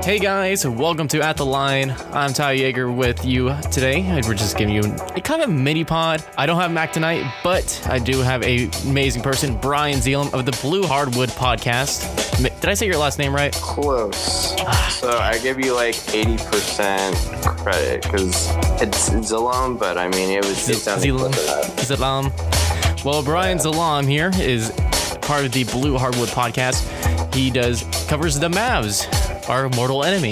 Hey guys, welcome to At the Line. I'm Ty Yeager with you today. We're just giving you a kind of mini pod. I don't have Mac tonight, but I do have an amazing person, Brian Zelam of the Blue Hardwood Podcast. Did I say your last name right? Close. So I give you like 80% credit because it's Zelam, but I mean it sounded Zelam. close enough. Zelam. Well, Brian Zelam here is part of the Blue Hardwood Podcast. He covers the Mavs, our mortal enemy.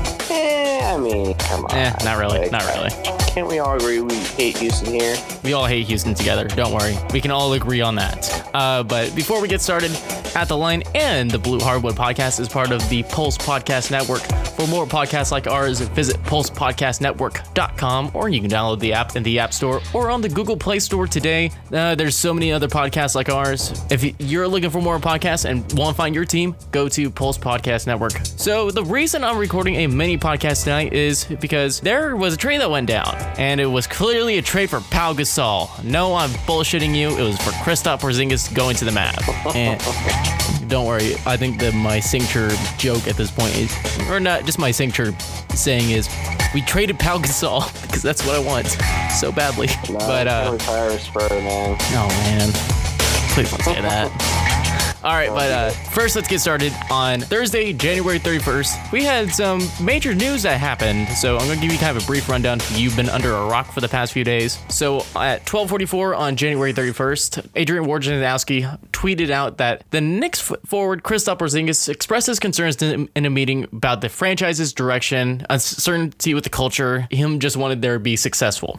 I mean, come on. Not really. Not really. Can't we all agree we hate Houston here? We all hate Houston together. Don't worry. We can all agree on that. But before we get started, At the Line and the Blue Hardwood Podcast is part of the Pulse Podcast Network. For more podcasts like ours, visit pulsepodcastnetwork.com, or you can download the app in the App Store or on the Google Play Store today. There's so many other podcasts like ours. If you're looking for more podcasts and want to find your team, go to Pulse Podcast Network. So the reason I'm recording a mini podcast tonight is because there was a trade that went down, and it was clearly a trade for Pau Gasol. No, I'm bullshitting you. It was for Kristaps Porzingis going to the Mavs. And don't worry, I think that my signature joke at this point is, or not just my signature saying is, we traded Pau Gasol because that's what I want so badly. No, but retire a Spur, man. Oh man, please don't say that. All right, but first let's get started. On Thursday, January 31st, we had some major news that happened. So I'm going to give you kind of a brief rundown. You've been under a rock for the past few days. So at 12:44 on January 31st, Adrian Wojnarowski tweeted out that the Knicks forward Kristaps Porzingis expressed his concerns in a meeting about the franchise's direction, uncertainty with the culture. Him just wanted there to be successful.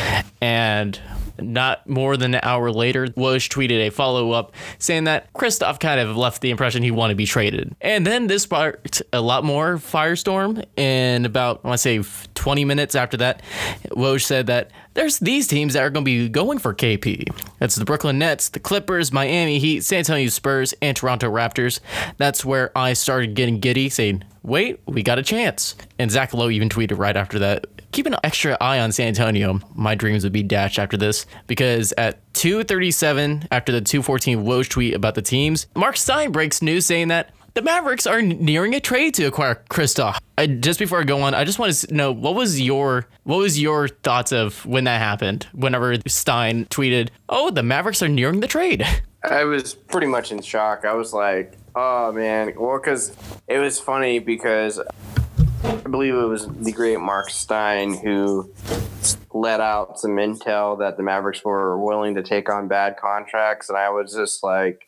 And not more than an hour later, Woj tweeted a follow-up saying that Kristaps kind of left the impression he wanted to be traded. And then this sparked a lot more firestorm. And about, I want to say 20 minutes after that, Woj said that there's these teams that are going to be going for KP. That's the Brooklyn Nets, the Clippers, Miami Heat, San Antonio Spurs, and Toronto Raptors. That's where I started getting giddy, saying, wait, we got a chance. And Zach Lowe even tweeted right after that, keep an extra eye on San Antonio. My dreams would be dashed after this, because at 2:37, after the 2:14 Woj tweet about the teams, Mark Stein breaks news saying that the Mavericks are nearing a trade to acquire Kristaps. Just before I go on, I just want to know, what was your thoughts of when that happened? Whenever Stein tweeted, "Oh, the Mavericks are nearing the trade." I was pretty much in shock. I was like, oh man, well, because it was funny because I believe it was the great Mark Stein who let out some intel that the Mavericks were willing to take on bad contracts, and I was just like,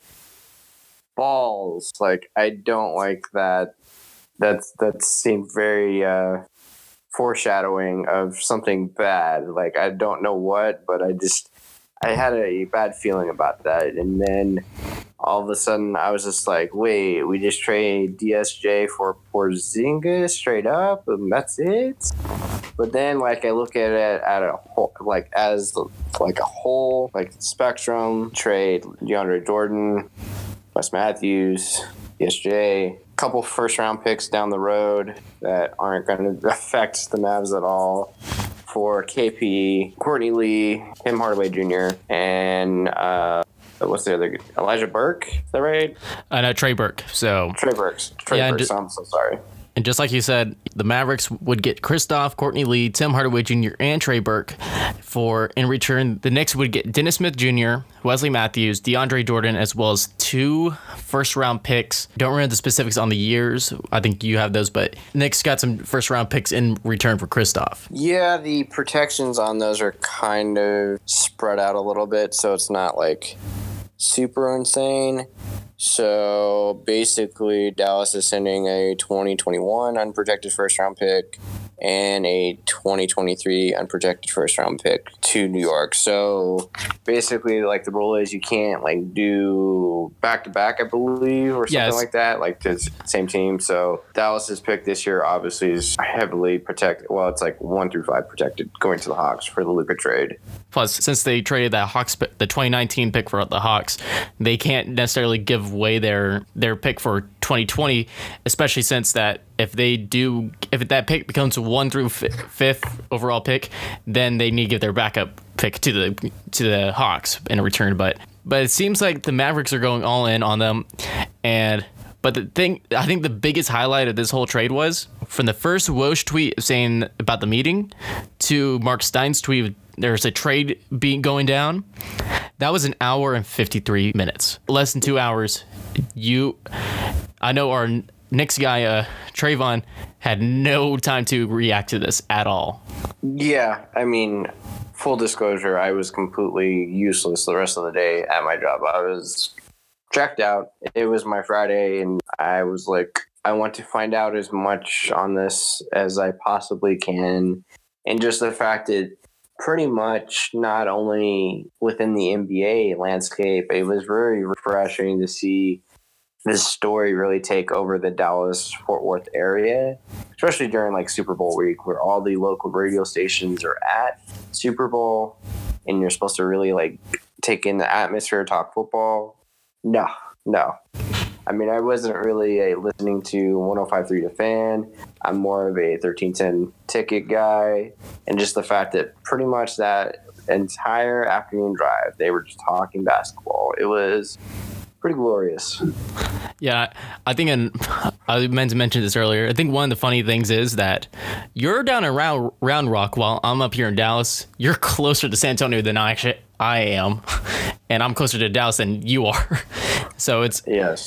balls. Like, I don't like that. That seemed very foreshadowing of something bad. Like, I don't know what, but I had a bad feeling about that. And then all of a sudden I was just like, wait, we just trade DSJ for Porzingis straight up and that's it? But then, like, I look at it at a whole, like, as like a whole, like, spectrum trade, DeAndre Jordan, Wes Matthews, DSJ, couple first round picks down the road that aren't going to affect the Mavs at all, for KP, Courtney Lee, Tim Hardaway Jr., and what's the other? Elijah Burke? Is that right? No, Trey Burke. Trey Burks. I'm so sorry. And just like you said, the Mavericks would get Kristaps, Courtney Lee, Tim Hardaway Jr., and Trey Burke. In return, the Knicks would get Dennis Smith Jr., Wesley Matthews, DeAndre Jordan, as well as 2 first-round picks. Don't remember the specifics on the years. I think you have those, but Knicks got some first-round picks in return for Kristaps. Yeah, the protections on those are kind of spread out a little bit, so it's not, like, super insane. So basically, Dallas is sending a 2021 unprotected first-round pick and a 2023 unprotected first-round pick to New York. So basically, like, the rule is you can't, like, do back-to-back, I believe, or something like that, like the same team. So Dallas's pick this year obviously is heavily protected. Well, it's like 1 through 5 protected going to the Hawks for the Luka trade. Plus, since they traded that Hawks pick, the 2019 pick for the Hawks, they can't necessarily give away their pick for 2020, especially since that if that pick becomes 1 through 5th overall pick, then they need to give their backup pick to the Hawks in return. But it seems like the Mavericks are going all in on them, and But I think the biggest highlight of this whole trade was from the first Woj tweet saying about the meeting to Mark Stein's tweet, there's a trade going down. That was an hour and 53 minutes, less than 2 hours. I know our Knicks guy, Trayvon, had no time to react to this at all. Yeah, I mean, full disclosure, I was completely useless the rest of the day at my job. I was checked out. It was my Friday, and I was like, I want to find out as much on this as I possibly can. And just the fact that pretty much not only within the NBA landscape, it was very refreshing to see this story really take over the Dallas-Fort Worth area, especially during like Super Bowl week, where all the local radio stations are at Super Bowl, and you're supposed to really like take in the atmosphere, talk football. No. I mean, I wasn't really listening to 105.3 The Fan. I'm more of a 1310 ticket guy, and just the fact that pretty much that entire afternoon drive, they were just talking basketball. It was pretty glorious. Yeah, I think, I meant to mention this earlier, I think one of the funny things is that you're down in Round Rock while I'm up here in Dallas. You're closer to San Antonio than I am, and I'm closer to Dallas than you are. So it's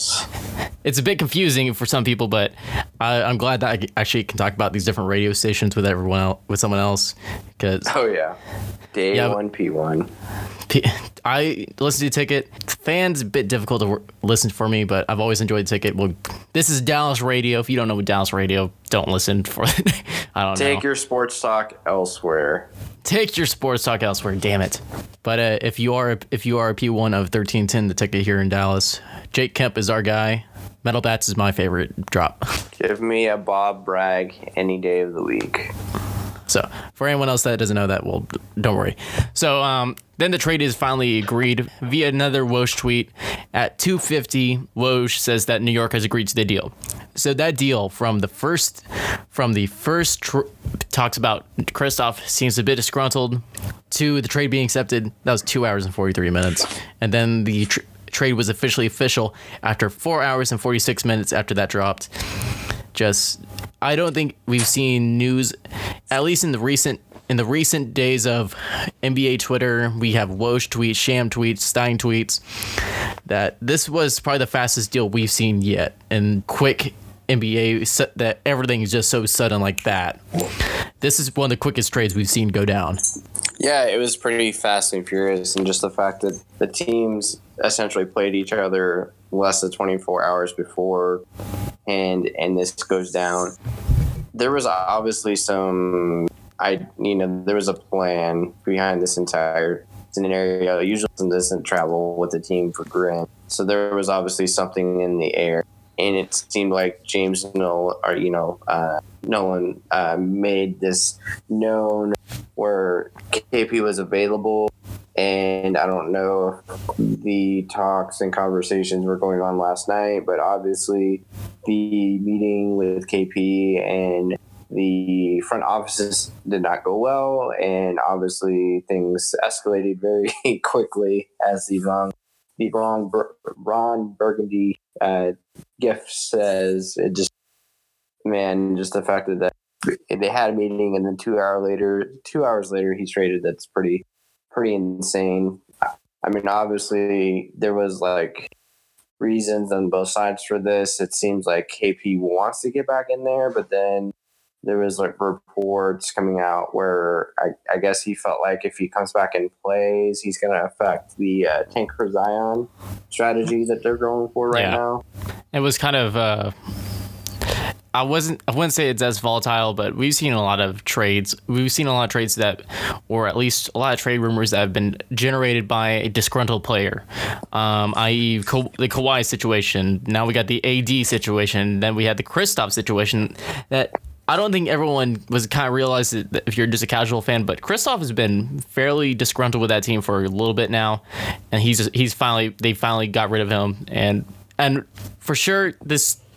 a bit confusing for some people, but I'm glad that I actually can talk about these different radio stations with everyone else, with someone else. Because Day one, P1. I listen to Ticket. Fan's a bit difficult to listen for me, but I've always enjoyed Ticket. Well, this is Dallas radio. If you don't know what Dallas radio, don't listen for it. I don't know. Take your sports talk elsewhere. Take your sports talk elsewhere. Damn it. But if you are a P1 of 1310, the Ticket here in Dallas, Jake Kemp is our guy. Metal Bats is my favorite drop. Give me a Bob Bragg any day of the week. So for anyone else that doesn't know that, well, don't worry. So then the trade is finally agreed via another Woj tweet at 2:50. Woj says that New York has agreed to the deal. So that deal from the first talks about Kristoff seems a bit disgruntled to the trade being accepted. That was 2 hours and 43 minutes. And then the trade was officially official after 4 hours and 46 minutes after that dropped. I don't think we've seen news, at least in the recent days of NBA Twitter. We have Woj tweets, Sham tweets, Stein tweets, that this was probably the fastest deal we've seen yet. And quick NBA, that everything is just so sudden like that. This is one of the quickest trades we've seen go down. Yeah, it was pretty fast and furious, and just the fact that the teams essentially played each other less than 24 hours before, and this goes down. There was obviously there was a plan behind this entire scenario. Usually doesn't travel with the team for granted, so there was obviously something in the air, and it seemed like James Nolan made this known where KP was available. And I don't know if the talks and conversations were going on last night, but obviously the meeting with KP and the front offices did not go well. And obviously things escalated very quickly as the Ron Burgundy gift says. Just the fact that they had a meeting and then 2 hours later he's traded. That's pretty insane. I mean, obviously there was like reasons on both sides for this. It seems like KP wants to get back in there, but then there was like reports coming out where I guess he felt like if he comes back and plays, he's going to affect the Tank for Zion strategy that they're going for right now. It was kind of I wouldn't say it's as volatile, but we've seen a lot of trades. We've seen a lot of trades that, or at least a lot of trade rumors that have been generated by a disgruntled player, i.e. the Kawhi situation. Now we got the AD situation. Then we had the Kristoff situation that I don't think everyone was kind of realized that if you're just a casual fan, but Kristoff has been fairly disgruntled with that team for a little bit now, and they finally got rid of him, and for sure this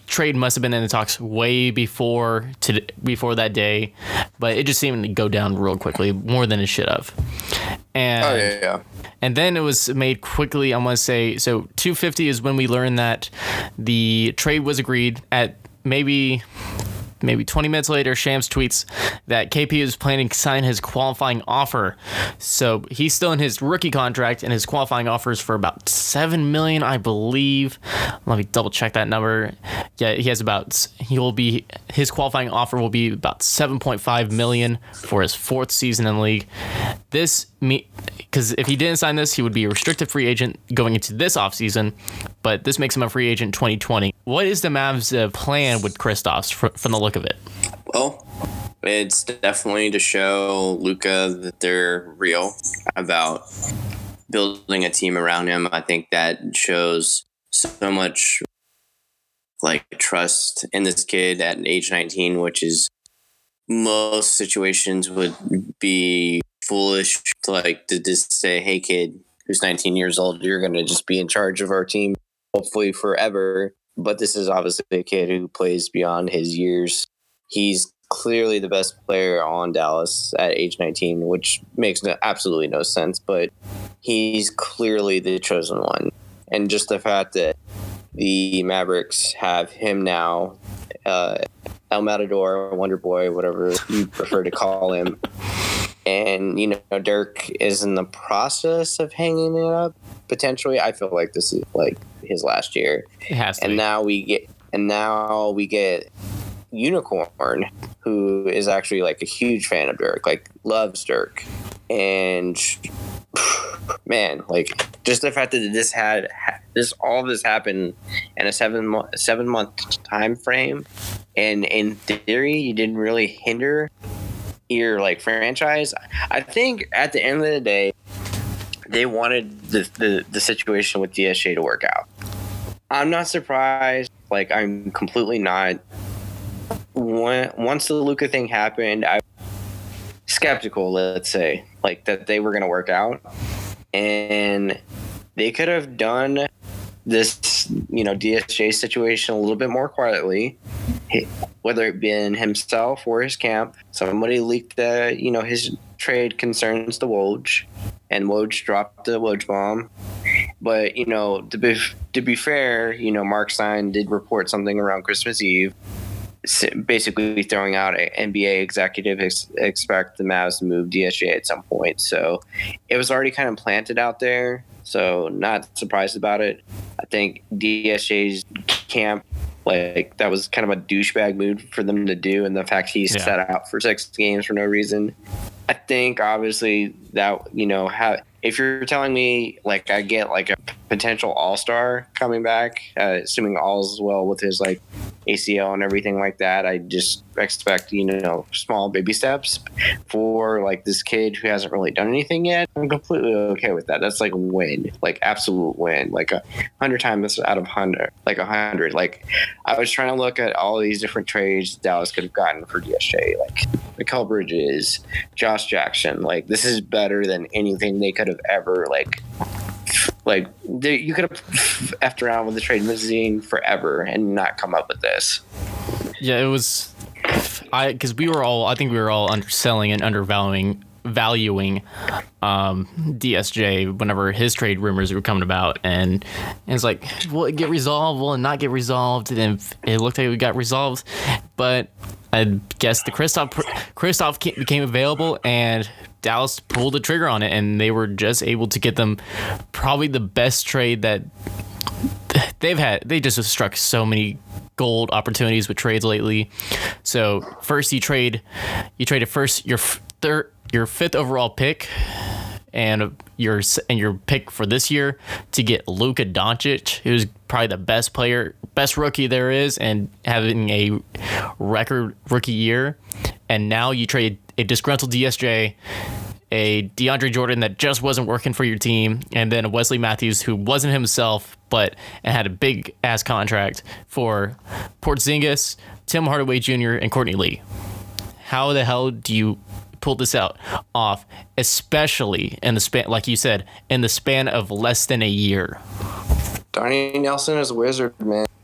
trade must have been in the talks way before that day, but it just seemed to go down real quickly, more than it should have. And and then it was made quickly. I want to say, so 2:50 is when we learned that the trade was agreed. At maybe 20 minutes later, Shams tweets that KP is planning to sign his qualifying offer. So he's still in his rookie contract, and his qualifying offer is for about $7 million, I believe. Let me double check that number. Yeah, his qualifying offer will be about $7.5 million for his 4th season in the league. Because if he didn't sign this, he would be a restricted free agent going into this offseason, but this makes him a free agent in 2020. What is the Mavs' plan with Kristaps from the look of it? Well, it's definitely to show Luka that they're real about building a team around him. I think that shows so much trust in this kid at age 19, which is most situations would be foolish to just say, hey kid who's 19 years old, you're going to just be in charge of our team hopefully forever. But this is obviously a kid who plays beyond his years. He's clearly the best player on Dallas at age 19, which makes absolutely no sense, but he's clearly the chosen one. And just the fact that the Mavericks have him now, El Matador, Wonder Boy, whatever you prefer to call him, and Dirk is in the process of hanging it up potentially. I feel like this is his last year. It has to and be. now we get Unicorn, who is actually a huge fan of Dirk, loves Dirk, and man, just the fact that all this happened in a 7-month time frame, and in theory you didn't really hinder your franchise. I think at the end of the day they wanted the situation with DSJ to work out. I'm not surprised. I'm completely not. Once the Luka thing happened, I was skeptical, let's say, that they were going to work out, and they could have done this, DSJ situation a little bit more quietly, whether it been himself or his camp. Somebody leaked that, his trade concerns the Woj, and Woj dropped the Woj bomb. But, to be fair, Mark Stein did report something around Christmas Eve, basically throwing out NBA executives expect the Mavs to move DSJ at some point. So it was already kind of planted out there. So not surprised about it. I think DSJ's camp, that was kind of a douchebag move for them to do. And the fact he sat out for 6 games for no reason. I think obviously that, if you're telling me I get a potential all-star coming back, assuming all's well with his ACL and everything like that, I just expect, small baby steps for this kid who hasn't really done anything yet. I'm completely okay with that. That's a win, absolute win, 100 times out of 100, 100. I was trying to look at all these different trades Dallas could have gotten for DSJ, Mikal Bridges, Josh Jackson. This is better than anything they could have ever you could have effed around with the trade machine forever and not come up with this. Yeah, it was. Because I think we were all underselling and undervaluing DSJ whenever his trade rumors were coming about, and it's will it get resolved? Will it not get resolved? And it looked like it got resolved, but I guess the Kristaps became available, and Dallas pulled the trigger on it, and they were just able to get them probably the best trade that they've had. They just have struck so many gold opportunities with trades lately. So first you traded first your 5th overall pick and your pick for this year to get Luka Doncic, who's probably the best rookie there is, and having a record rookie year. And now you trade a disgruntled DSJ, a DeAndre Jordan that just wasn't working for your team, and then a Wesley Matthews who wasn't himself and had a big ass contract for Porzingis, Tim Hardaway Jr., and Courtney Lee. How the hell do you pull this off, especially in the span, like you said, in the span of less than a year? Donnie Nelson is a wizard, man.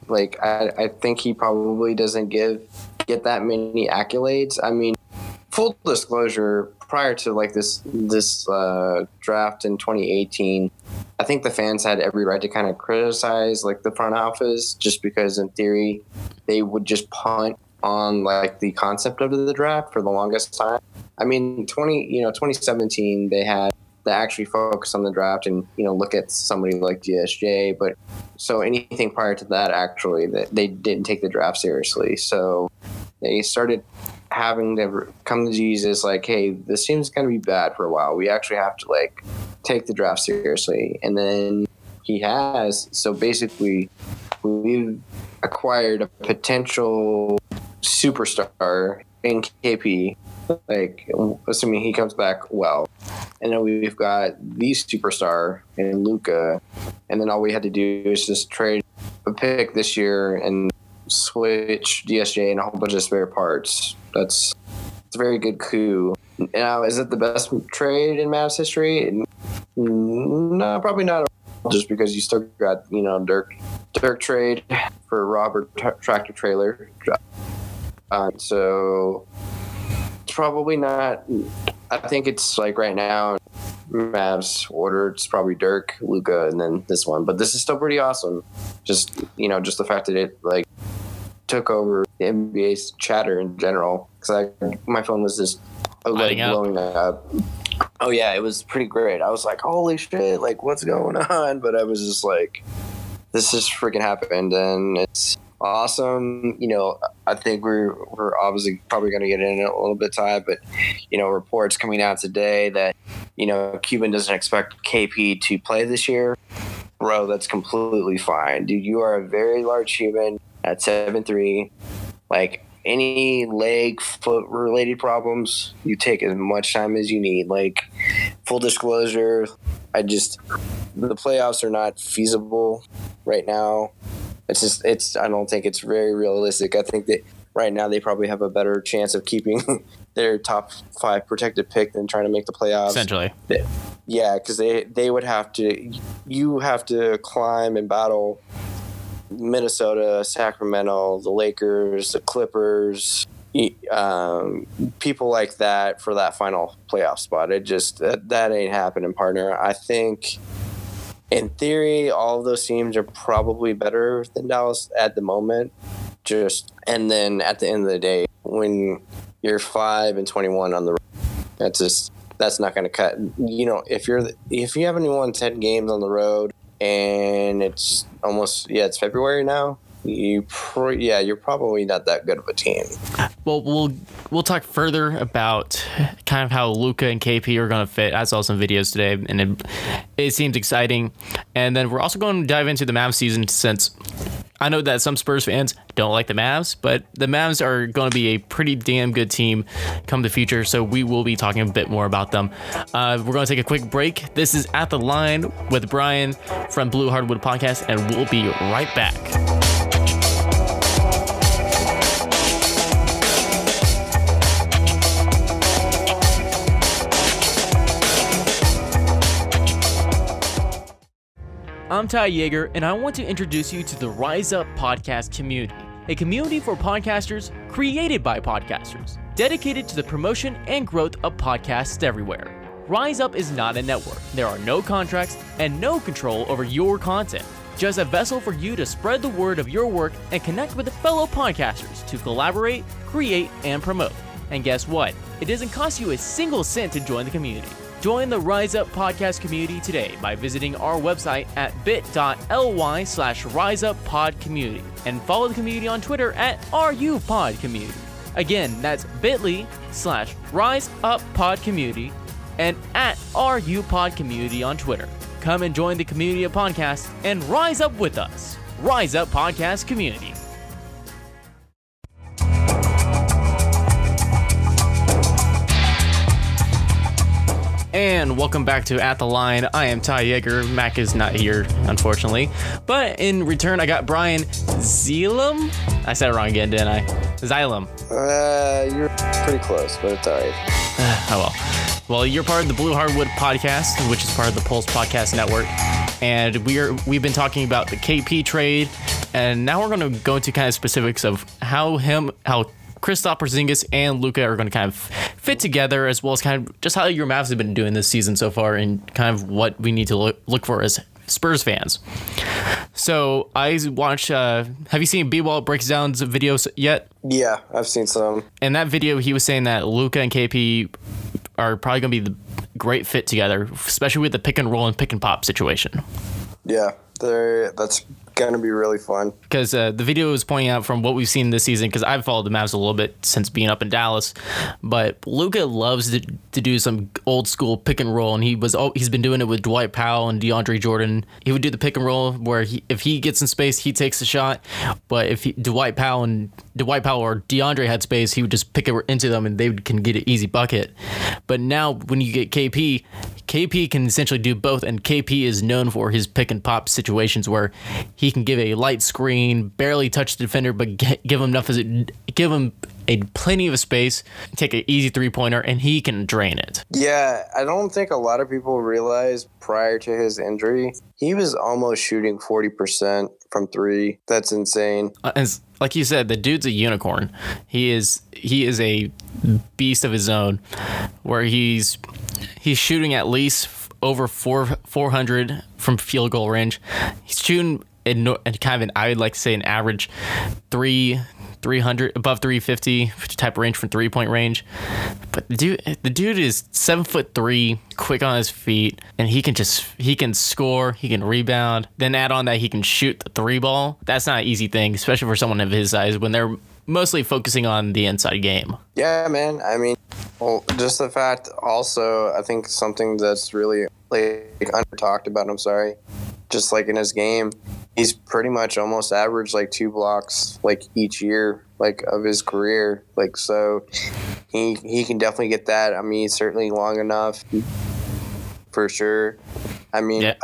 Like, I think he probably doesn't get that many accolades. I mean, full disclosure, prior to like this draft in 2018, I think the fans had every right to kind of criticize like the front office, just because in theory they would just punt on like the concept of the draft for the longest time. I mean, 2017 they had to actually focus on the draft and look at somebody like DSJ, but so anything prior to that, actually, that they didn't take the draft seriously. So they started having to come to Jesus like, hey, this seems going to be bad for a while. We actually have to like take the draft seriously. And then he has. So basically, we've acquired a potential superstar in KP, like assuming he comes back well. And then we've got the superstar in Luka. And then all we had to do is just trade a pick this year and switch DSJ and a whole bunch of spare parts. It's a very good coup. Now, is it the best trade in Mavs history? No, probably not. Just because you still got Dirk trade for Robert tractor trailer. So it's probably not. I think it's like right now, Mavs order, it's probably Dirk, Luka, and then this one. But this is still pretty awesome. Just the fact that it like took over the NBA's chatter in general. Because my phone was just like blowing up. Oh yeah, it was pretty great. I was like, holy shit, like what's going on? But I was just like, this just freaking happened, and it's awesome. I think we're obviously probably going to get in it a little bit, Ty, but reports coming out today that Cuban doesn't expect KP to play this year. Bro, that's completely fine, dude. You are a very large human at 7'3". Like any leg, foot related problems, you take as much time as you need. Like, full disclosure, the playoffs are not feasible right now. I don't think it's very realistic. I think that right now they probably have a better chance of keeping their top 5 protected pick than trying to make the playoffs. Essentially. Yeah, because they would have to climb and battle Minnesota, Sacramento, the Lakers, the Clippers, people like that for that final playoff spot. It just that ain't happening, partner. I think in theory, all of those teams are probably better than Dallas at the moment. And then at the end of the day, when you're 5-21 on the road, that's not going to cut. If you haven't won 10 games on the road and it's almost it's February now, you're probably not that good of a team. Well, we'll talk further about kind of how Luka and KP are going to fit. I saw some videos today, and it seems exciting. And then we're also going to dive into the Mavs season, since I know that some Spurs fans don't like the Mavs, but the Mavs are going to be a pretty damn good team come the future, so we will be talking a bit more about them. We're going to take a quick break. This is At the Line with Brian from Blue Hardwood Podcast, and we'll be right back. I'm Ty Yeager, and I want to introduce you to the Rise Up podcast community, a community for podcasters created by podcasters, dedicated to the promotion and growth of podcasts everywhere. Rise Up is not a network. There are no contracts and no control over your content, just a vessel for you to spread the word of your work and connect with fellow podcasters to collaborate, create, and promote. And guess what? It doesn't cost you a single cent to join the community. Join the Rise Up podcast community today by visiting our website at bit.ly/riseuppodcommunity and follow the community on Twitter at RUPodCommunity. Again, that's bit.ly/riseuppodcommunity and at RUPodCommunity on Twitter. Come and join the community of podcasts and rise up with us. Rise Up Podcast Community. And welcome back to At the Line. I am Ty Yeager. Mac is not here, unfortunately. But in return, I got Brian Xylem. I said it wrong again, didn't I? Xylem. You're pretty close, but it's all right. Oh, well. Well, you're part of the Blue Hardwood Podcast, which is part of the Pulse Podcast Network. And we've been talking about the KP trade And now we're going to go into kind of specifics of how Kristaps Porzingis and Luka are going to kind of fit together, as well as kind of just how your Mavs have been doing this season so far, and kind of what we need to look for as Spurs fans. So I watched. Have you seen B-Wall breaks down videos yet? Yeah, I've seen some. In that video, he was saying that Luka and KP are probably going to be the great fit together, especially with the pick and roll and pick and pop situation. Yeah, that's going to be really fun. Because the video was pointing out from what we've seen this season, because I've followed the Mavs a little bit since being up in Dallas, but Luka loves to do some old school pick and roll, and he's been doing it with Dwight Powell and DeAndre Jordan. He would do the pick and roll where if he gets in space, he takes the shot, but if Dwight Powell or DeAndre had space, he would just pick it into them and they can get an easy bucket. But now when you get KP can essentially do both, and KP is known for his pick and pop situations where he can give a light screen, barely touch the defender, but give him plenty of space, take an easy 3-pointer, and he can drain it. Yeah, I don't think a lot of people realize prior to his injury, he was almost shooting 40% from 3. That's insane. And like you said, the dude's a unicorn. He is a beast of his own, where he's shooting at least over 400 from field goal range. He's shooting in kind of an, I would like to say, an average 300 above 350 type range from 3-point range. But the dude is 7'3", quick on his feet, and he can score, he can rebound. Then add on that he can shoot the 3 ball. That's not an easy thing, especially for someone of his size when they're mostly focusing on the inside game. Yeah, man. I mean, well, just the fact also, I think something that's really under talked about, just like in his game, he's pretty much almost averaged 2 blocks each year of his career. So he can definitely get that. I mean, he's certainly long enough for sure. I mean, yeah.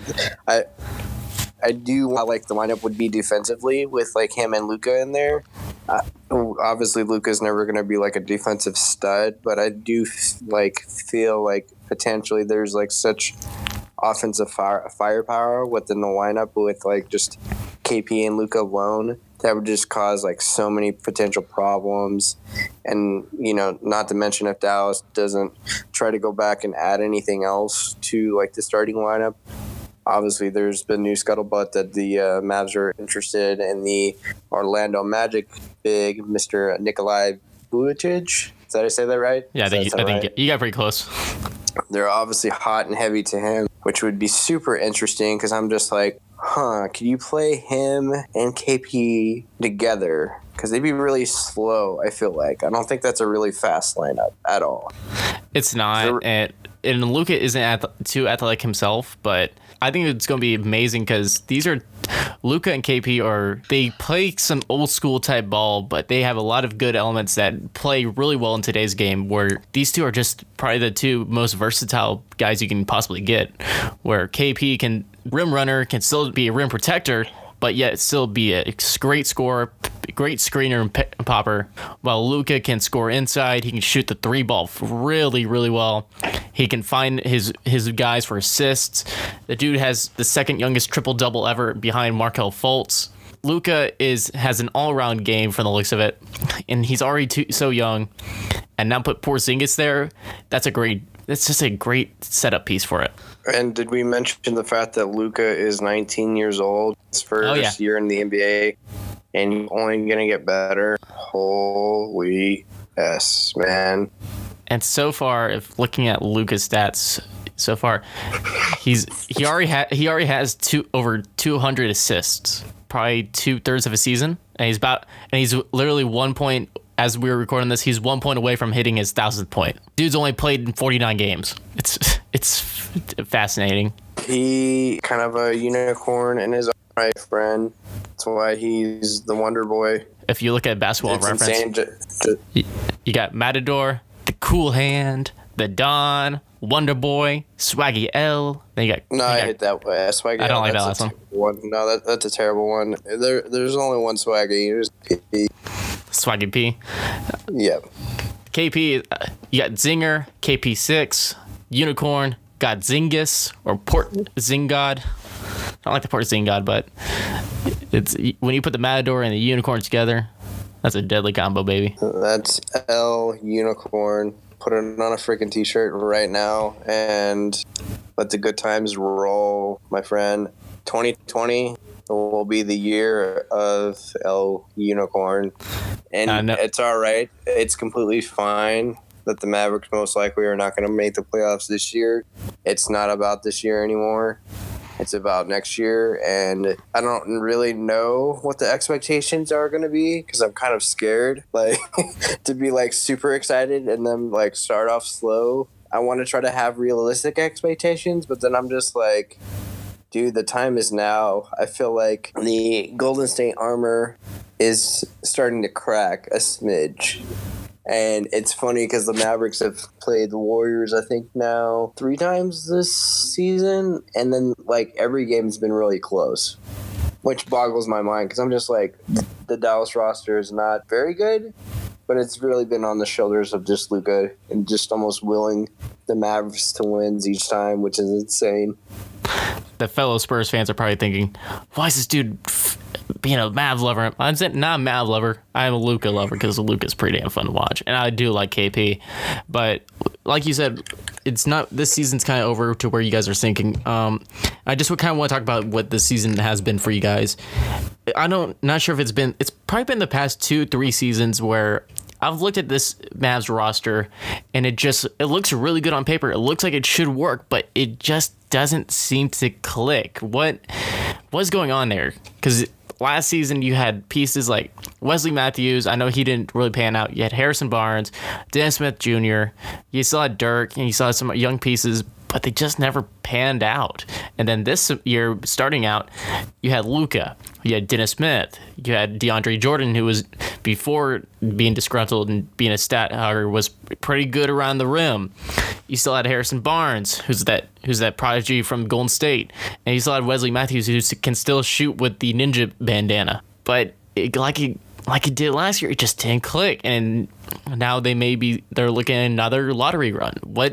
I do like the lineup would be defensively with him and Luka in there. Obviously, Luka's never going to be a defensive stud, but I do feel potentially there's such offensive firepower within the lineup with just KP and Luka alone that would just cause so many potential problems. And not to mention if Dallas doesn't try to go back and add anything else to the starting lineup. Obviously, there's been news scuttlebutt that the Mavs are interested in the Orlando Magic big, Mr. Nikolai Vucevic. Did I say that right? Yeah, I think you got pretty close. They're obviously hot and heavy to him, which would be super interesting because I'm just can you play him and KP together? Because they'd be really slow, I feel like. I don't think that's a really fast lineup at all. It's not. And Luka isn't too athletic himself, but I think it's going to be amazing because Luka and KP they play some old school type ball, but they have a lot of good elements that play really well in today's game, where these two are just probably the 2 most versatile guys you can possibly get, where KP can rim runner, can still be a rim protector, but yet still be a great scorer, great screener and popper, while Luka can score inside. He can shoot the 3 ball really, really well. He can find his guys for assists. The dude has the second youngest triple-double ever behind Markelle Fultz. Luka has an all-around game from the looks of it, and he's already so young. And now put Porzingis there, that's just a great setup piece for it. And did we mention the fact that Luka is 19 years old, his first year in the NBA, and he's only going to get better? Holy yes, man. And so far, if looking at Luka's stats so far, he already has over 200 assists, probably 2/3 of a season, and he's literally 1 point. As we were recording this, he's 1 point away from hitting his 1,000th point. Dude's only played in 49 games. It's fascinating. He kind of a unicorn in his own right, friend. That's why he's the Wonder Boy. If you look at Basketball Reference, you got Matador, the Cool Hand, the Don, Wonder Boy, Swaggy L. Then you got I hate that way. Swaggy. I don't like that last one. No, that's a terrible one. There's only one Swaggy. There's P. Swaggy P. Yep. KP, you got Zinger, KP6, Unicorn, got Zingis or Port Zingod. I don't like the Port Zingod, but It's when you put the Matador and the Unicorn together, that's a deadly combo, baby. That's L Unicorn. Put it on a freaking t-shirt right now and let the good times roll, my friend. 2020 will be the year of L Unicorn. And it's all right. It's completely fine that the Mavericks most likely are not going to make the playoffs this year. It's not about this year anymore. It's about next year, and I don't really know what the expectations are going to be because I'm kind of scared, like, to be, like, super excited and then, like, start off slow. I want to try to have realistic expectations, but then I'm just like, dude, the time is now. I feel like the Golden State armor is starting to crack a smidge. And it's funny because the Mavericks have played the Warriors, I think, now 3 times this season. And then, like, every game's been really close, which boggles my mind because I'm just like, the Dallas roster is not very good, but it's really been on the shoulders of just Luka and just almost willing the Mavericks to win each time, which is insane. The fellow Spurs fans are probably thinking, why is this dude being a Mav lover? I'm not a Mav lover. I'm a Luka lover because Luka's pretty damn fun to watch. And I do like KP. But like you said, it's not, this season's kind of over to where you guys are thinking. I just kind of want to talk about what this season has been for you guys. Not sure if it's probably been the past 2-3 seasons where I've looked at this Mavs roster and it looks really good on paper. It looks like it should work, but it just doesn't seem to click. What's going on there? Because last season you had pieces like Wesley Matthews. I know he didn't really pan out. You had Harrison Barnes, Dennis Smith Jr. You still had Dirk, and you saw some young pieces, but they just never panned out. And then this year, starting out, you had Luka, you had Dennis Smith, you had DeAndre Jordan, who was, before being disgruntled and being a stat hugger, was pretty good around the rim. You still had Harrison Barnes, who's that prodigy from Golden State, and you still had Wesley Matthews, who can still shoot with the ninja bandana. But like it did last year, it just didn't click, and now they're looking at another lottery run.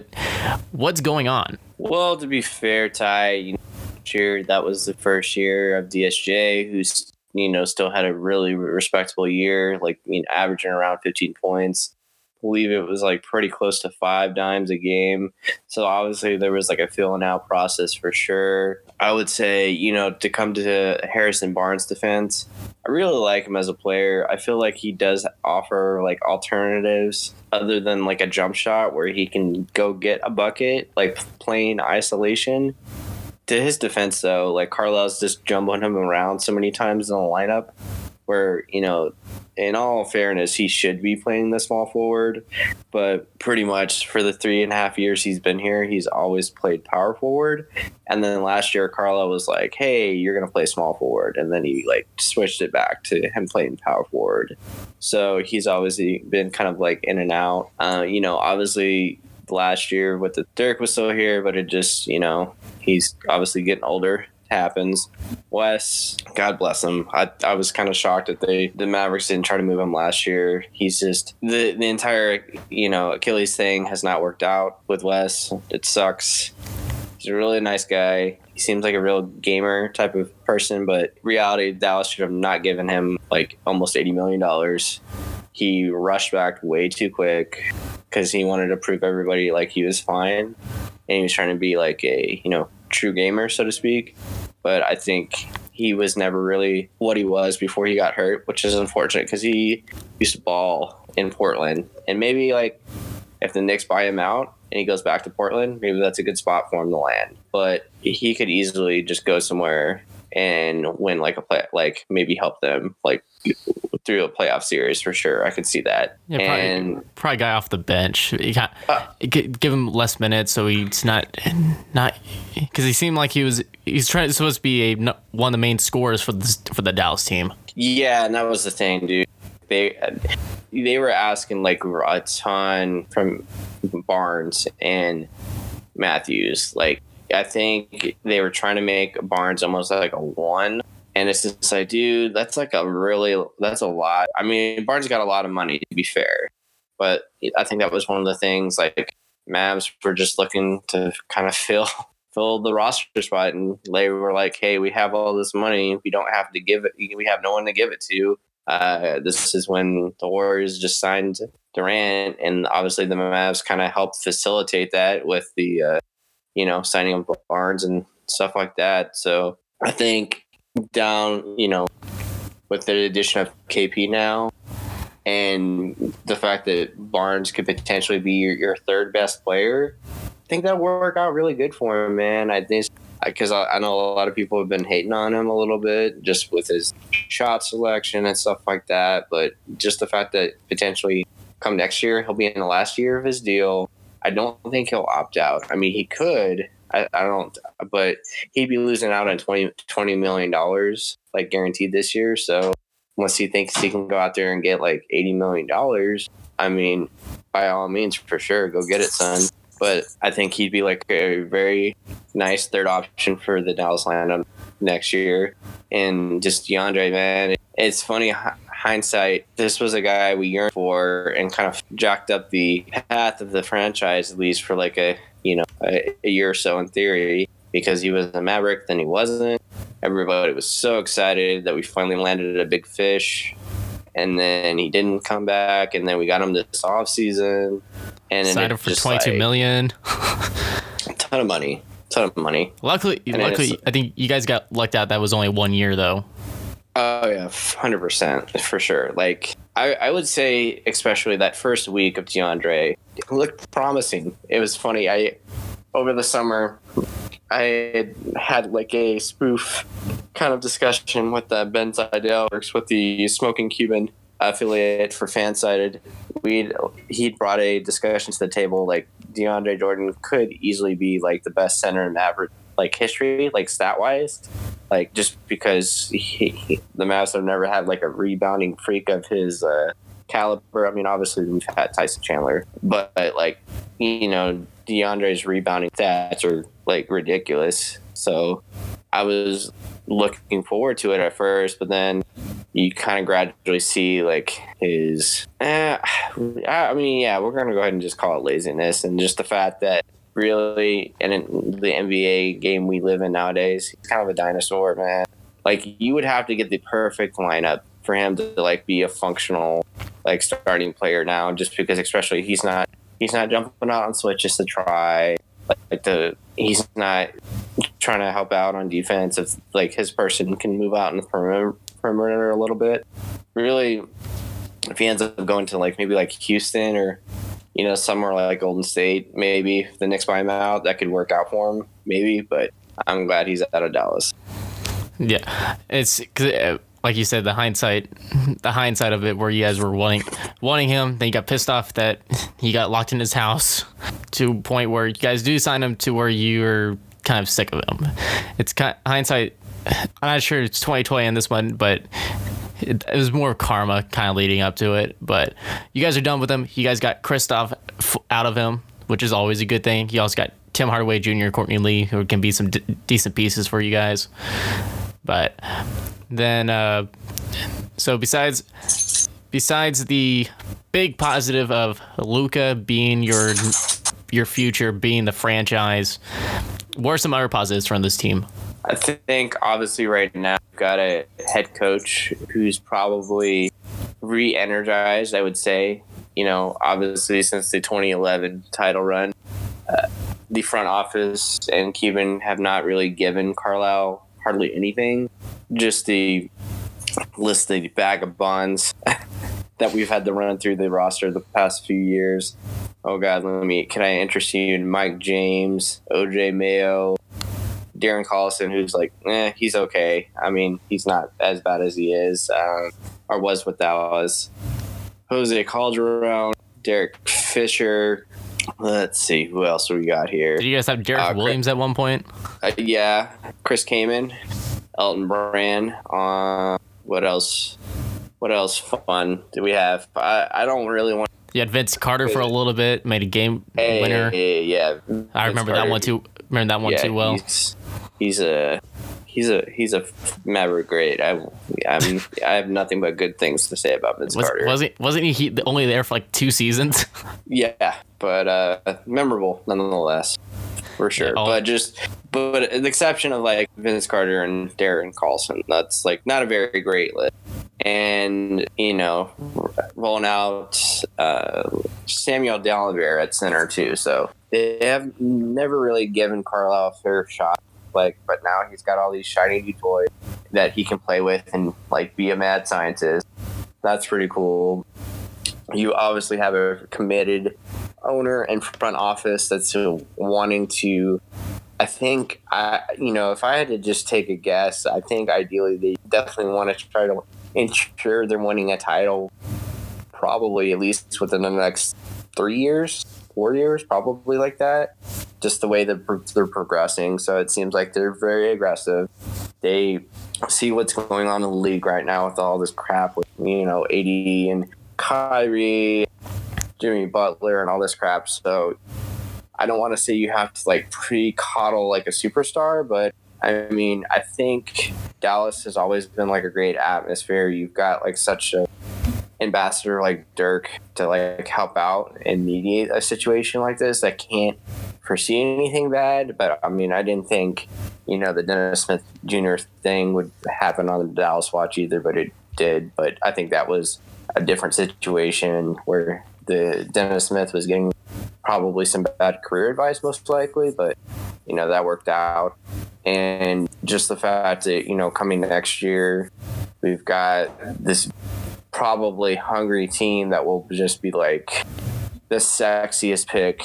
What's going on? Well, to be fair, Ty, year that was the first year of DSJ, who's still had a really respectable year, like averaging around 15 points. I believe it was like pretty close to 5 dimes a game. So obviously there was like a filling out process for sure. I would say, to come to Harrison Barnes' defense, I really like him as a player. I feel like he does offer like alternatives other than like a jump shot where he can go get a bucket, like playing isolation. To his defense, though, like Carlisle's just jumbling him around so many times in the lineup where, in all fairness, he should be playing the small forward. But pretty much for the 3.5 years he's been here, he's always played power forward. And then last year, Carlisle was like, hey, you're going to play small forward. And then he like switched it back to him playing power forward. So he's obviously been kind of like in and out. Obviously last year with the Dirk was still here, but it just, he's obviously getting older. Happens. Wes, God bless him. I was kind of shocked that the Mavericks didn't try to move him last year. He's just the entire Achilles thing has not worked out with Wes. It sucks. He's a really nice guy. He seems like a real gamer type of person, but reality, Dallas should have not given him like almost $80 million. He rushed back way too quick because he wanted to prove everybody like he was fine, and he was trying to be like a true gamer, so to speak. But I think he was never really what he was before he got hurt, which is unfortunate because he used to ball in Portland. And maybe like if the Knicks buy him out and he goes back to Portland, maybe that's a good spot for him to land. But he could easily just go somewhere and win like a play, like maybe help them like through a playoff series for sure. I could see that. Yeah, probably guy off the bench. Give him less minutes so he's not because he seemed like he's supposed to be one of the main scorers for the Dallas team. Yeah, and that was the thing, dude. They were asking like a ton from Barnes and Matthews. Like I think they were trying to make Barnes almost like a 1. And it's just like, dude, that's a lot. I mean, Barnes got a lot of money, to be fair. But I think that was one of the things, like, Mavs were just looking to kind of fill fill the roster spot. And they were like, hey, we have all this money. We don't have to give it. We have no one to give it to. This is when the Warriors just signed Durant. And obviously the Mavs kind of helped facilitate that with the, signing of Barnes and stuff like that. So I think down, with the addition of KP now, and the fact that Barnes could potentially be your third best player, I think that worked out really good for him, man. I think because I know a lot of people have been hating on him a little bit just with his shot selection and stuff like that. But just the fact that potentially come next year, he'll be in the last year of his deal. I don't think he'll opt out. I mean, he could. I don't, but he'd be losing out on $20 million, like guaranteed this year. So unless he thinks he can go out there and get like $80 million, I mean, by all means, for sure, go get it, son. But I think he'd be like a very nice third option for the Dallas lineup next year. And just DeAndre, man, it's funny, hindsight, this was a guy we yearned for and kind of jacked up the path of the franchise, at least for like a year or so in theory, because he was a Maverick, then he wasn't. Everybody was so excited that we finally landed a big fish, and then he didn't come back, and then we got him this offseason. And signed him for $22 million. A ton of money. Luckily, I think you guys got lucked out. That was only 1 year, though. Oh, yeah, 100%, for sure. Like, I would say, especially that first week of DeAndre, it looked promising. It was funny. Over the summer, I had like a spoof kind of discussion with Ben Seidel, works with the Smoking Cuban affiliate for Fansided. He'd brought a discussion to the table like DeAndre Jordan could easily be like the best center in Maverick like history, like stat wise, like just because the Mavs have never had like a rebounding freak of his caliber. I mean, obviously we've had Tyson Chandler, but like DeAndre's rebounding stats are like ridiculous. So I was looking forward to it at first, but then you kind of gradually see like his we're gonna go ahead and just call it laziness, and just the fact that really in the NBA game we live in nowadays, he's kind of a dinosaur, man. Like, you would have to get the perfect lineup for him to like be a functional like starting player now, just because especially he's not jumping out on switches to try he's not trying to help out on defense. If like his person can move out in the perimeter a little bit, really, if he ends up going to like maybe like Houston or somewhere like Golden State, maybe if the Knicks buy him out, that could work out for him, maybe. But I'm glad he's out of Dallas. Yeah, it's cause, like you said, the hindsight of it, where you guys were wanting him, then you got pissed off that he got locked in his house to a point where you guys do sign him to where you're kind of sick of him. It's kind of hindsight. I'm not sure it's 2020 in this one, but it was more karma kind of leading up to it. But you guys are done with him. You guys got Kristoff out of him, which is always a good thing. You also got Tim Hardaway Jr., Courtney Lee, who can be some decent pieces for you guys. But then, so besides the big positive of Luka being your future, being the franchise, what are some other positives from this team? I think obviously right now we've got a head coach who's probably re-energized, I would say. Obviously since the 2011 title run, the front office and Cuban have not really given Carlisle hardly anything. Just the list of vagabonds that we've had to run through the roster the past few years. Oh God, can I interest you in Mike James, OJ Mayo, Darren Collison, who's like, he's okay. I mean, he's not as bad as he is, or was with Dallas. Jose Calderon, Derek Fisher. Let's see, who else we got here? Did you guys have Derek Williams at one point? Yeah, Chris Kaman, Elton Brand. What else? What else fun did we have? I don't really want. You had Vince Carter for a little bit, made a game winner. Yeah, I remember Vince that one too. Remember that one too well. he's a Maverick great. I have nothing but good things to say about Vince Carter. Wasn't he only there for like 2 seasons? Yeah, but memorable nonetheless, for sure. Yeah, but an exception of like Vince Carter and Darren Carlson, that's like not a very great list. And rolling out Samuel Dalembert at center too. So they have never really given Carlisle a fair shot. But now he's got all these shiny new toys that he can play with and like be a mad scientist. That's pretty cool. You obviously have a committed owner and front office that's wanting to. I think if I had to just take a guess, I think ideally they definitely want to try to ensure they're winning a title, probably at least within the next 3 years. 4 years, probably like that, just the way that they're progressing. So it seems like they're very aggressive. They see what's going on in the league right now with all this crap with, AD and Kyrie, Jimmy Butler and all this crap. So I don't want to say you have to like pre-coddle like a superstar, but I mean, I think Dallas has always been like a great atmosphere. You've got like such a ambassador like Dirk to like help out and mediate a situation like this. I can't foresee anything bad, but I mean, I didn't think the Dennis Smith Jr. thing would happen on the Dallas watch either, but it did. But I think that was a different situation where the Dennis Smith was getting probably some bad career advice most likely, but that worked out. And just the fact that coming next year we've got this probably hungry team that will just be like the sexiest pick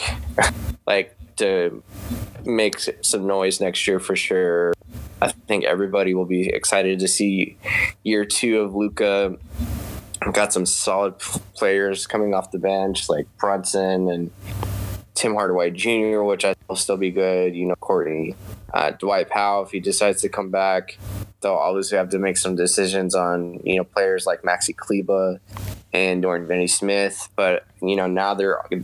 like to make some noise next year for sure. I think everybody will be excited to see year 2 of Luka. Got some solid players coming off the bench like Brunson and Tim Hardaway Jr., which I think will still be good. Courtney, Dwight Powell, if he decides to come back, they'll obviously have to make some decisions on, players like Maxi Kleba and Dorian Finney-Smith. But, now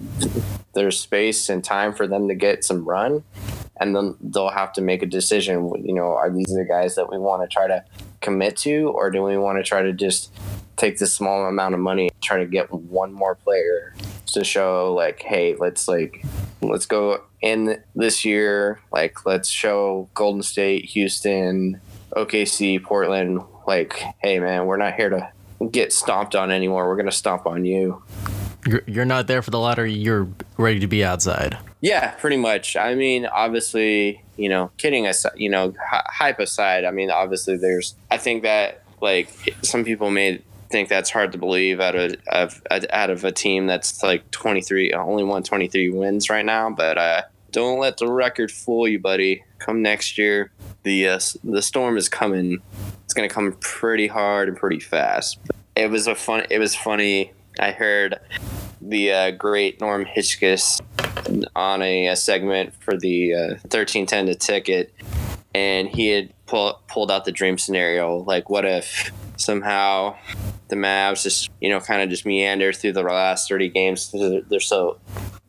there's space and time for them to get some run. And then they'll have to make a decision. Are these the guys that we want to try to commit to? Or do we want to try to just take this small amount of money and try to get one more player to show like, hey, let's go in this year. Like, let's show Golden State, Houston, OKC, Portland, like, hey, man, we're not here to get stomped on anymore. We're going to stomp on you. You're not there for the lottery. You're ready to be outside. Yeah, pretty much. I mean, obviously, kidding aside, hype aside, I mean, obviously I think that like some people may think that's hard to believe out of a team that's like only won 23 wins right now, but don't let the record fool you, buddy. Come next year, the storm is coming. It's going to come pretty hard and pretty fast. It was funny. I heard the great Norm Hitchkis on a segment for the 1310 to Ticket, and he had pulled out the dream scenario. Like, what if somehow the Mavs just kind of just meander through the last 30 games? They're so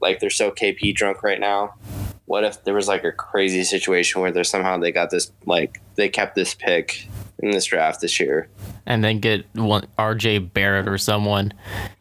KP drunk right now. What if there was like a crazy situation where they got this, like they kept this pick in this draft this year, and then get one RJ Barrett or someone?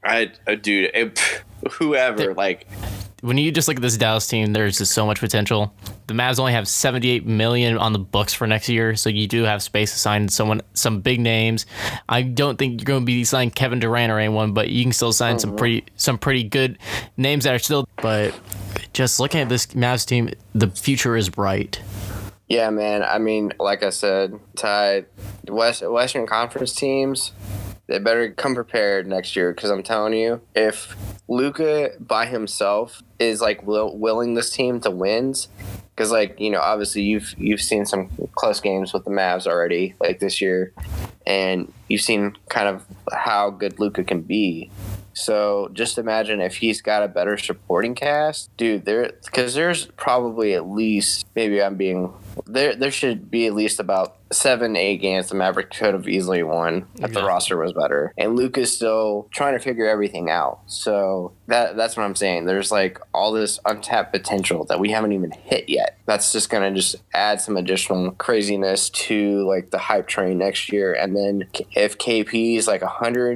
Whoever. Like, when you just look at this Dallas team, there's just so much potential. The Mavs only have $78 million on the books for next year, so you do have space to sign some big names. I don't think you're going to be signing Kevin Durant or anyone, but you can still sign some pretty good names that are still. But just looking at this Mavs team, the future is bright. Yeah, man. I mean, like I said, Ty, Western Conference teams, they better come prepared next year, because I'm telling you, if Luka by himself is like willing this team to wins, because like obviously you've seen some close games with the Mavs already, like this year, and you've seen kind of how good Luka can be. So just imagine if he's got a better supporting cast, dude. Because there's probably at least, maybe I'm being there should be at least about 7-8 games the Mavericks could have easily won if the roster was better. And Luke is still trying to figure everything out. So that's what I'm saying. There's like all this untapped potential that we haven't even hit yet. That's just going to just add some additional craziness to like the hype train next year. And then if KP is like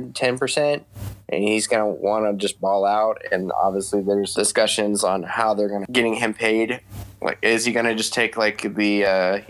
110%, and he's going to want to just ball out, and obviously there's discussions on how they're going to getting him paid. Like, is he going to just take like the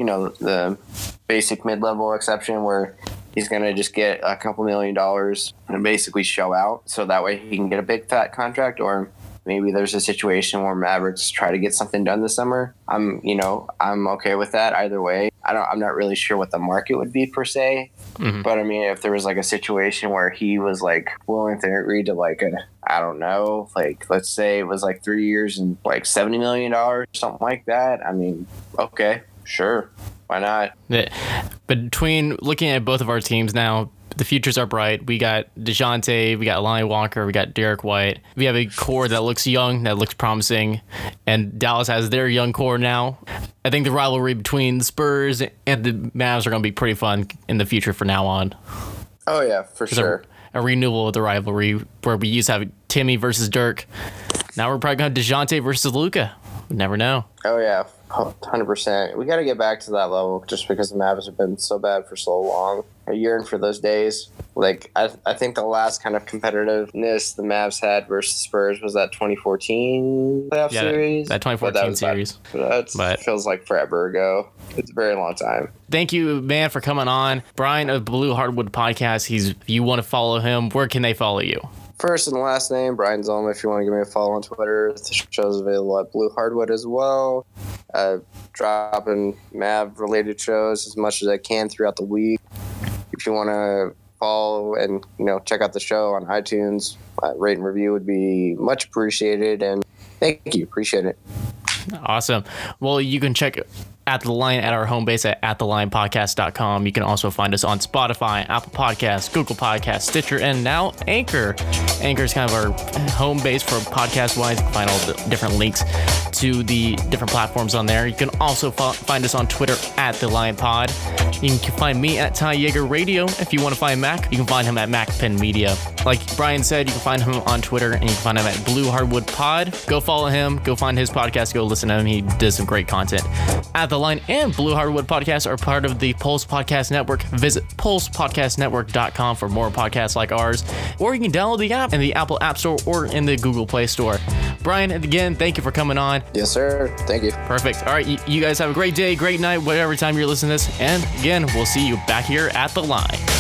the basic mid-level exception where he's going to just get a couple $1 million and basically show out so that way he can get a big fat contract? Or maybe there's a situation where Mavericks try to get something done this summer. I'm okay with that either way. I'm not really sure what the market would be per se. Mm-hmm. But I mean, if there was like a situation where he was like willing to agree to like I don't know, like let's say it was like 3 years and like $70 million, something like that. I mean, okay, sure. Why not? Yeah. But between looking at both of our teams now, the futures are bright. We got DeJounte, we got Lonnie Walker, we got Derek White. We have a core that looks young, that looks promising, and Dallas has their young core now. I think the rivalry between the Spurs and the Mavs are going to be pretty fun in the future from now on. Oh, yeah, for sure. A renewal of the rivalry where we used to have Timmy versus Dirk. Now we're probably going to have DeJounte versus Luka. We never know. Oh, yeah. 100%. We got to get back to that level just because the Mavs have been so bad for so long. I yearn for those days. Like, I think the last kind of competitiveness the Mavs had versus Spurs was that 2014 playoff series. That 2014 series. That feels like forever ago. It's a very long time. Thank you, man, for coming on. Brian of Blue Hardwood Podcast. If you want to follow him, where can they follow you? First and last name, Brian Zolma. If you want to give me a follow on Twitter, the show's available at Blue Hardwood as well. Dropping Mav-related shows as much as I can throughout the week. If you want to follow and check out the show on iTunes, rate and review would be much appreciated. And thank you, appreciate it. Awesome. Well, you can check At The Line at our home base at thelionpodcast.com. You can also find us on Spotify, Apple Podcasts, Google Podcasts, Stitcher, and now Anchor. Anchor is kind of our home base for podcast-wise. You can find all the different links to the different platforms on there. You can also find us on Twitter at The Lion Pod. You can find me at Ty Yeager Radio. If you want to find Mac, you can find him at MacPen Media. Like Brian said, you can find him on Twitter, and you can find him at Blue Hardwood Pod. Go follow him. Go find his podcast. Go listen to him. He does some great content. At The Line and Blue Hardwood Podcasts are part of the Pulse Podcast Network. Visit pulsepodcastnetwork.com for more podcasts like ours, or you can download the app in the Apple App Store or in the Google Play Store. Brian, again, thank you for coming on. Yes, sir. Thank you. Perfect. All right, you guys have a great day, great night, whatever time you're listening to this. And again, we'll see you back here at The Line.